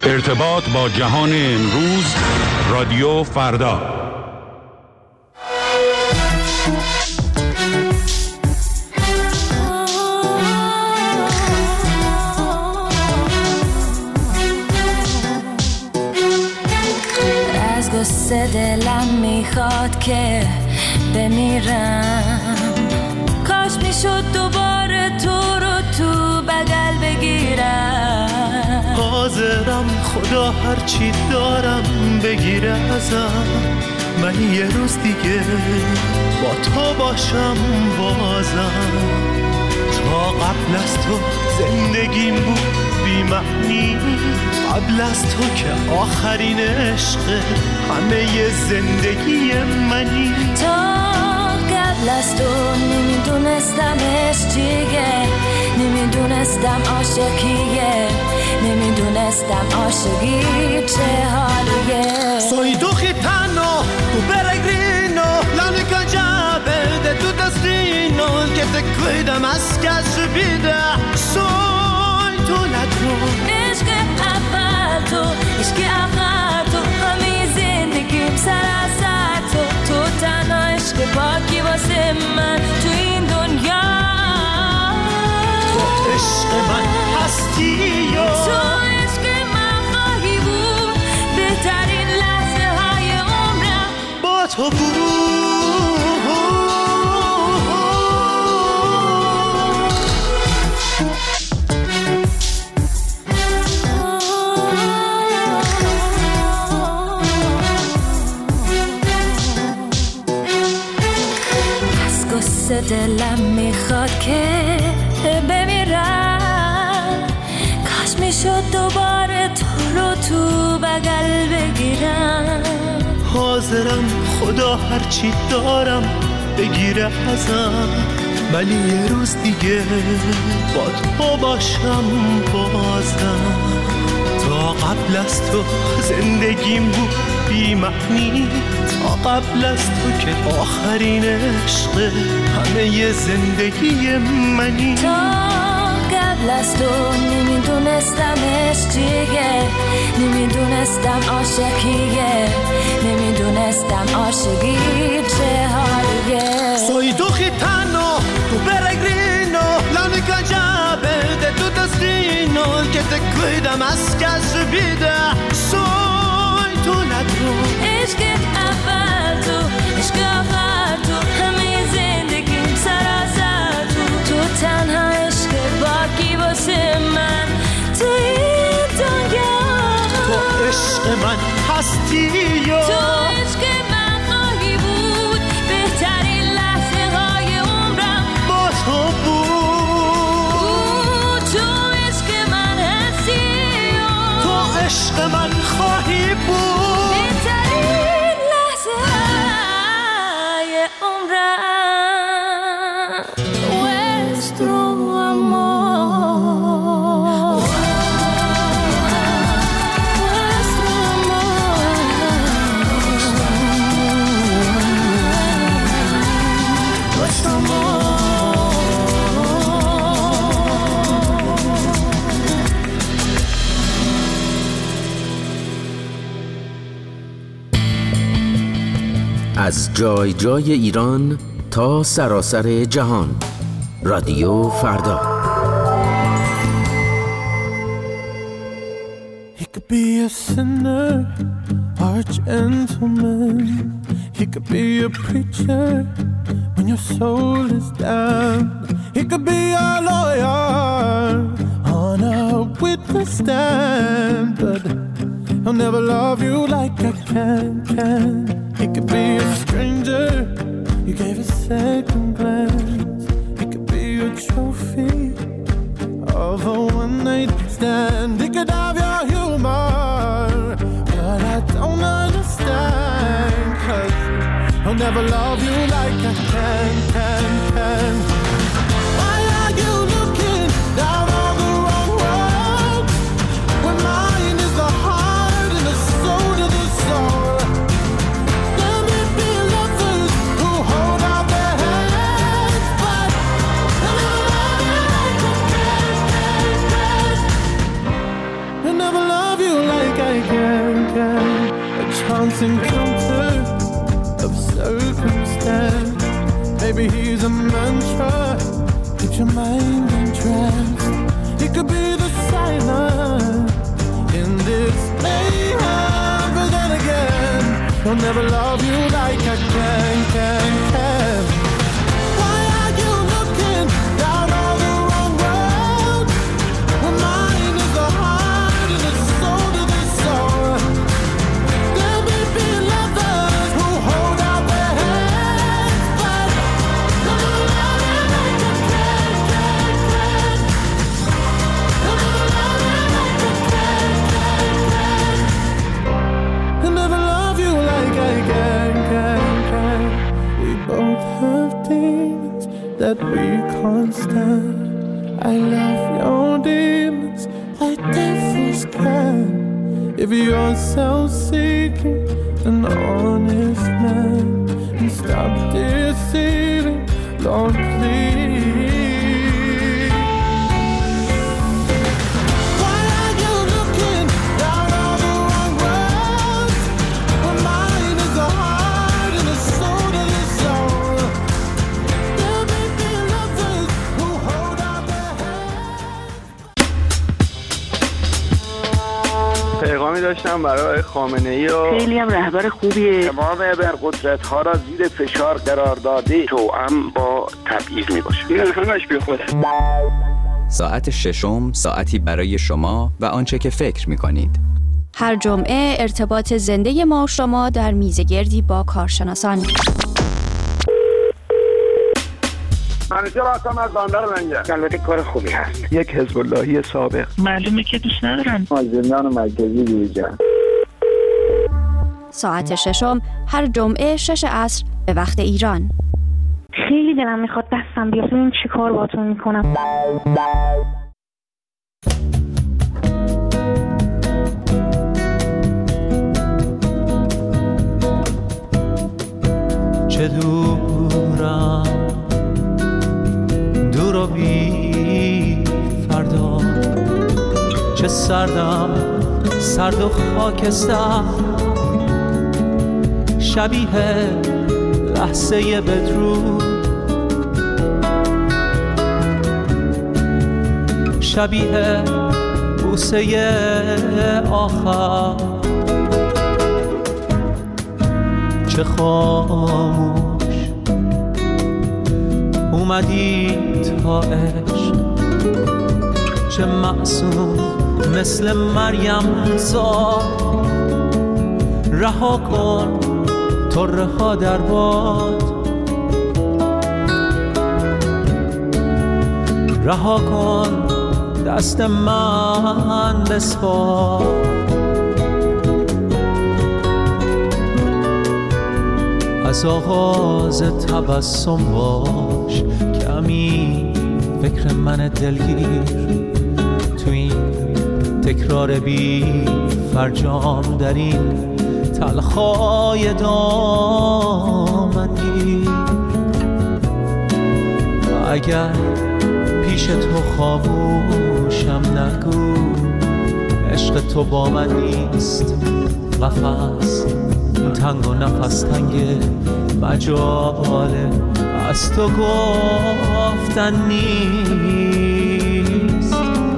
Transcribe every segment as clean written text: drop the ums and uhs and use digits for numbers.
ارتباط با جهان امروز، رادیو فردا. از قصه دلم میخواد که بمیرم، کاش میشد دوباره تو رو تو بغل بگیرم. حاضرم خدا هرچی دارم بگیره ازم، من یه روز دیگه با تو باشم بازم. تا قبل از تو زندگیم بود بی معنی، قبل از تو که آخرین عشق همه زندگی منی. تا قبل از تو نمیدونستم عشق چیه، نمیدونستم عاشق کیه، nemmeno عاشقی چه حالیه. Soy tu gitano, tu peregrino, la única llave de tu destino, el que te cuida más que a su vida. Soy tu ladrón. عشق اول تو، عشق آخر تو، همه زندگیم سراسر تو. تو تنها عشق پاکی واسه من تو این دنیا. تو عشق من هستی و تو عشق من خواهی بود، بهترین لحظه های عمرم با تو بود. دلم میخواد که بمیرم، کاش میشد دوباره تو رو تو بغل بگیرم. حاضرم خدا هرچی دارم بگیره ازم، من یه روز دیگه با تو باشم بازم. تا قبل از تو زندگیم بود بی معنی، تا قبل از تو که آخرین عشق همه زندگی منی. تا قبل از تو نمیدونستم عشق چیه، نمیدونستم عاشق کیه، نمیدونستم عاشقی چه حالیه. Soy tu gitano, tu peregrino, la única llave de tu destino, el que te cuida más que a su vida. Soy tu ladrón. عشق اول تو، عشق آخر تو، همه زندگیم سراسر تو. تو تنها عشق باقی واسه من تو این دنیا. تو عشق من هستی و تو عشق من خواهی بود، بهترین لحظه های عمرم با تو بود. تو عشق من هستی و تو عشق من خواهی بود، بهترین لحظه های عمرم. Nuestro amor, nuestro amor, nuestro amor. از جای جای ایران تا سراسر جهان، رادیو فردا. He could be a sinner or a gentleman. He could be a preacher when your soul is down. He could be a lawyer on a witness stand, but he'll never love you like I can. He could be a stranger you gave a second glance. He could be a trophy of a one-night stand. He could have your humor, but I don't understand, 'cause he'll never love you like I can. Why are you looking down on the wrong road, when mine is the heart and the soul to the soul? Let me be lovers who hold out their hands, but they'll never love you like I can. They'll never love you like constant counter of circumstance. Maybe he's a mantra, keeps your mind entranced. He could be the silence in this mayhem, but then again, he'll never love you like I can. Why are you looking down all the wrong road? Well, mine is the heart and the soul to the soul. There may be lovers who hold out their hands, but never love you like I can. Never love you like I can. He'll never love you like I can. We both have demons that we can't stand. I love your demons like devils can. If you're self-seeking, an honest man, and stop deceiving, Lord, please. Why are you looking down all the wrong roads? Well, mine is the heart and the soul to the soul. There may be lovers who hold out their hands. پیغامی داشتم برای خامنه‌ای و خیلی هم رهبر خوبیه. تمام ابرقدرت‌ها را زیر فشار قرار داده توأم با تبعیض میباشه. این همش بیخوده. ساعت ششم، ساعتی برای شما و آنچه که فکر می‌کنید. هر جمعه ارتباط زنده ما و شما در میزگردی با کارشناسان. منیجر هستم از بندر منجر. البته کار خوبی هست. یک حزب اللهی سابق. معلومه که دوست ندارن. از زندان مرکزی بیرون. ساعت ششم هر جمعه 6 عصر به وقت ایران. خیلی دلم میخواد دستم بیاد ببینم چی کار باهاتون میکنم. چه دورم دور و بی فردا، چه سردم سرد و خاکستر، شبیه لحظه بدرود، شبیه بوسه آخر، چه خاموش اومدی تا عشق، چه معصوم مثل مریم زاد، رها کن طره ها در باد، رها کن دست من بسپار، از آغاز تبسم باش کمی فکر من دلگیر، تو این تکرار بی فرجام در این تلخای دامنگیر، اگر پیش تو خاموشم نگو عشق تو با من نیست، قفس تنگ و نفس تنگ مجاله از تو گفتن نیست.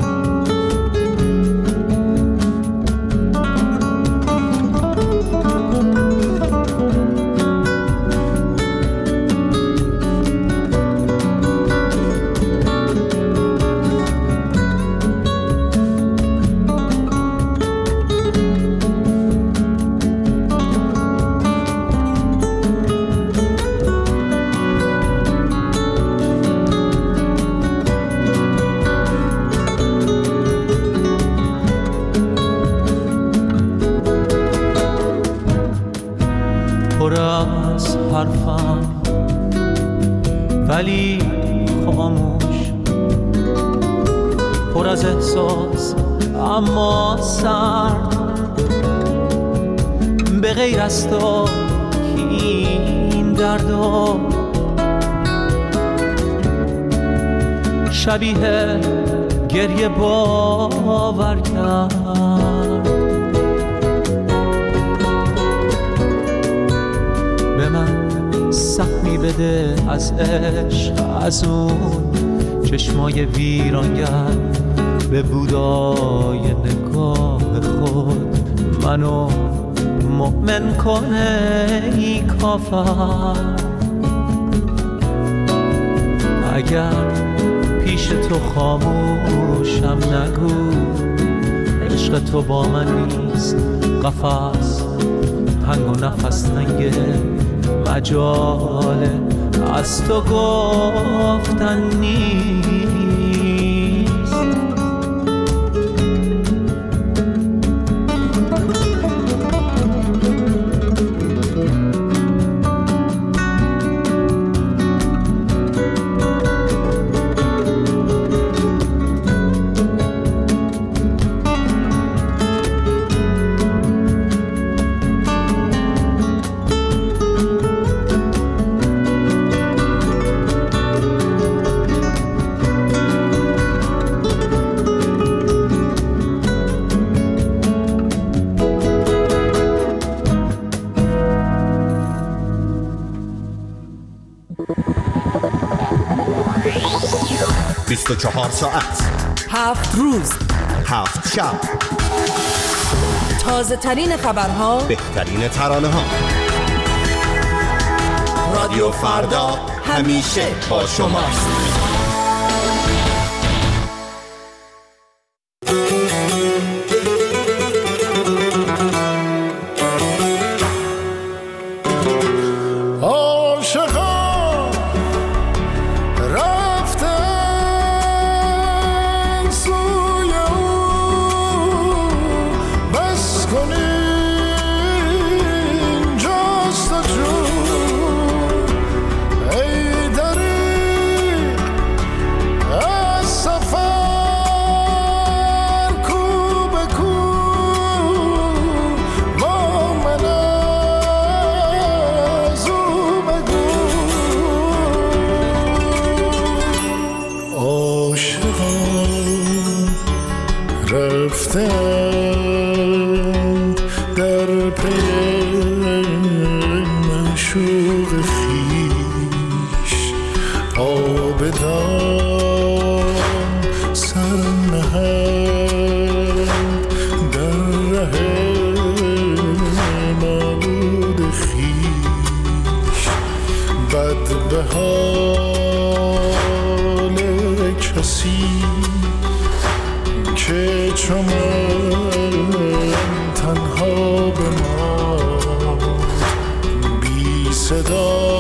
ولی خاموش، پر از احساس اما سرد، به غیر از تو این دردا، شبیه گریه باور کرد، سهمی بده از عشق، از اون چشمای ویرانگر به بودای نگاه خود. منو مؤمن کنه ای کافر، اگر پیش تو خاموشم نگو عشق تو با من نیست. قفس تنگ و نفس تنگه، مجال از تو گفتن نیست. چهار ساعت، 7 روز، 7 شب، تازه ترین خبرها، بهترین ترانه ها. رادیو فردا همیشه با شماست. رفتند در پی معشوق خویش، آبدان سر نهند در ره معبود خویش. بد به حال کسی که چو من تنها بماند، بی صدا